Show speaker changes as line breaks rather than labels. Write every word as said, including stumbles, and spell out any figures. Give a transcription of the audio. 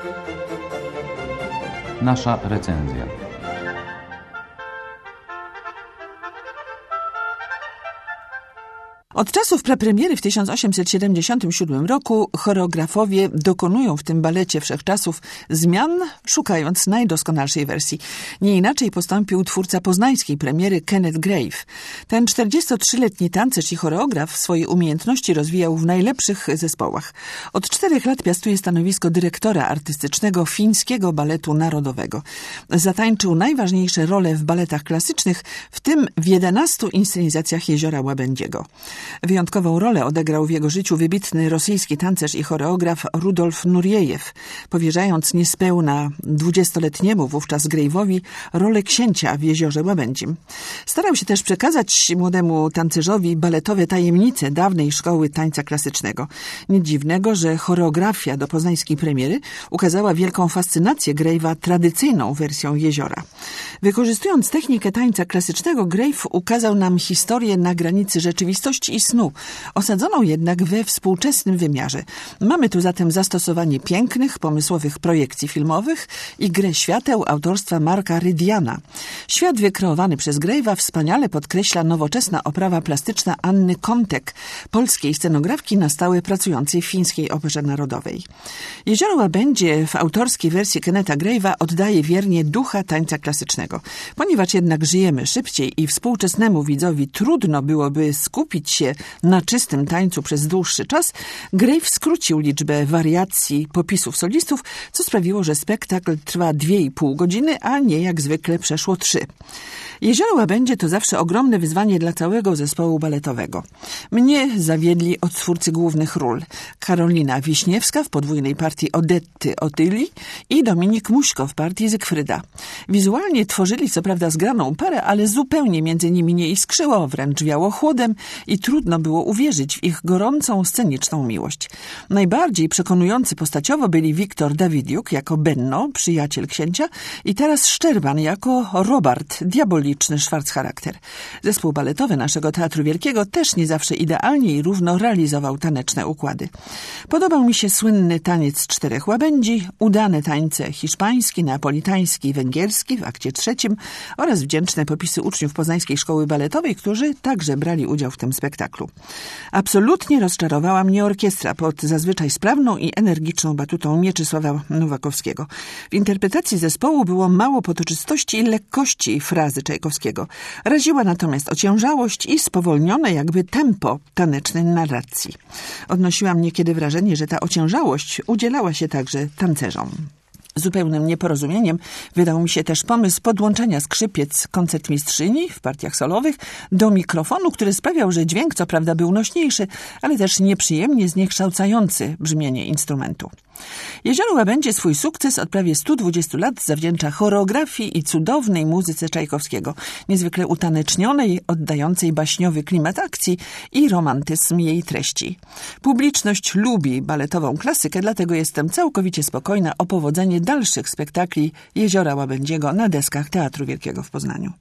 Nasza recenzja.
Od czasów prepremiery w tysiąc osiemset siedemdziesiątym siódmym roku choreografowie dokonują w tym balecie wszechczasów zmian, szukając najdoskonalszej wersji. Nie inaczej postąpił twórca poznańskiej premiery Kenneth Grave. Ten czterdziestotrzyletni tancerz i choreograf swoje umiejętności rozwijał w najlepszych zespołach. Od czterech lat piastuje stanowisko dyrektora artystycznego Fińskiego Baletu Narodowego. Zatańczył najważniejsze role w baletach klasycznych, w tym w jedenastu inscenizacjach Jeziora Łabędziego. Wyjątkową rolę odegrał w jego życiu wybitny rosyjski tancerz i choreograf Rudolf Nurjejew, powierzając niespełna dwudziestoletniemu wówczas Grave'owi rolę księcia w Jeziorze Łabędzim. Starał się też przekazać młodemu tancerzowi baletowe tajemnice dawnej szkoły tańca klasycznego. Nic dziwnego, że choreografia do poznańskiej premiery ukazała wielką fascynację Grave'a tradycyjną wersją Jeziora. Wykorzystując technikę tańca klasycznego, Grave ukazał nam historię na granicy rzeczywistości i snu, osadzoną jednak we współczesnym wymiarze. Mamy tu zatem zastosowanie pięknych, pomysłowych projekcji filmowych i grę świateł autorstwa Marka Rydiana. Świat wykreowany przez Grave'a wspaniale podkreśla nowoczesna oprawa plastyczna Anny Komtek, polskiej scenografki na stałe pracującej w Fińskiej Operze Narodowej. Jezioro Łabędzie w autorskiej wersji Kennetha Grave'a oddaje wiernie ducha tańca klasycznego. Ponieważ jednak żyjemy szybciej i współczesnemu widzowi trudno byłoby skupić się na czystym tańcu przez dłuższy czas, Grave skrócił liczbę wariacji popisów solistów, co sprawiło, że spektakl trwa dwie i pół godziny, a nie jak zwykle przeszło trzy. Jezioro Łabędzie to zawsze ogromne wyzwanie dla całego zespołu baletowego. Mnie zawiedli odtwórcy głównych ról. Karolina Wiśniewska w podwójnej partii Odetty Otylii i Dominik Muśko w partii Zygfryda. Wizualnie tworzyli co prawda zgraną parę, ale zupełnie między nimi nie iskrzyło, wręcz wiało chłodem i trudno było uwierzyć w ich gorącą, sceniczną miłość. Najbardziej przekonujący postaciowo byli Wiktor Dawidiuk jako Benno, przyjaciel księcia, i Taras Szczerban jako Robert, diaboliczny szwarccharakter. Zespół baletowy naszego Teatru Wielkiego też nie zawsze idealnie i równo realizował taneczne układy. Podobał mi się słynny taniec czterech łabędzi, udane tańce hiszpański, neapolitański i węgierski w akcie trzecim oraz wdzięczne popisy uczniów Poznańskiej Szkoły Baletowej, którzy także brali udział w tym spektaklu. Absolutnie rozczarowała mnie orkiestra pod zazwyczaj sprawną i energiczną batutą Mieczysława Nowakowskiego. W interpretacji zespołu było mało potoczystości i lekkości frazy Czajkowskiego. Raziła natomiast ociężałość i spowolnione jakby tempo tanecznej narracji. Odnosiłam niekiedy wrażenie, że ta ociężałość udzielała się także tancerzom. Zupełnym nieporozumieniem wydał mi się też pomysł podłączenia skrzypiec koncertmistrzyni w partiach solowych do mikrofonu, który sprawiał, że dźwięk co prawda był nośniejszy, ale też nieprzyjemnie zniekształcający brzmienie instrumentu. Jezioro Łabędzie swój sukces od prawie stu dwudziestu lat zawdzięcza choreografii i cudownej muzyce Czajkowskiego, niezwykle utanecznionej, oddającej baśniowy klimat akcji i romantyzm jej treści. Publiczność lubi baletową klasykę, dlatego jestem całkowicie spokojna o powodzenie dalszych spektakli Jeziora Łabędziego na deskach Teatru Wielkiego w Poznaniu.